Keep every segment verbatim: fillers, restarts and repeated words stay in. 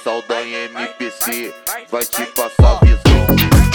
pessoal da M P C vai te passar visão.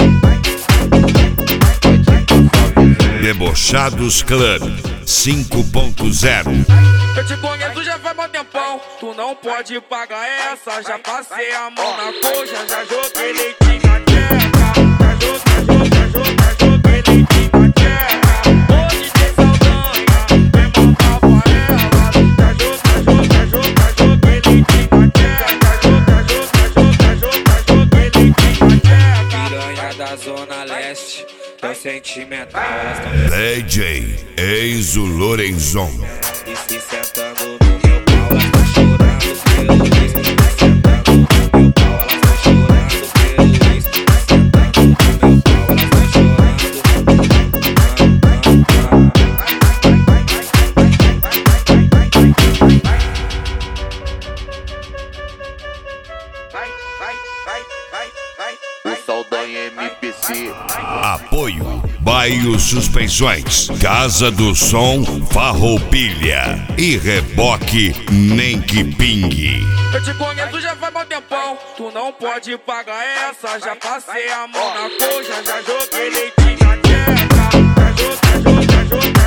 Debochados Club cinco ponto zero. Eu te conheço já faz mó tempão, tu não pode pagar essa. Já passei a mão na coxa, já joguei leitinho na tcheca. Já joguei, já joguei, já joguei leitinho na tcheca. Hoje tem Saldanha, vem mandar pra ela. Já joguei, já joguei, já joguei leitinho na tcheca. Já joguei, já joguei, já joguei leitinho na tcheca. Piranha da Zona Leste, tão sentimental, elas tão D J Enzo Lorenzon. E se sentando no meu pau, elas tão chorando pelo isso. Sentando no meu pau, elas tão chorando pelo isso. Sentando no meu pau, elas tão chorando. Vai, vai, vai, vai, vai. Pessoal da M P C. Apoio Baio Suspensões, Casa do Som Farroupilha e Reboque Nem Que Pingue. Eu te conheço já faz mó tempão, tu não pode pagar essa. Já passei a mão na coxa, já joguei leitinho na tcheca. Já joguei, já joguei, já joguei.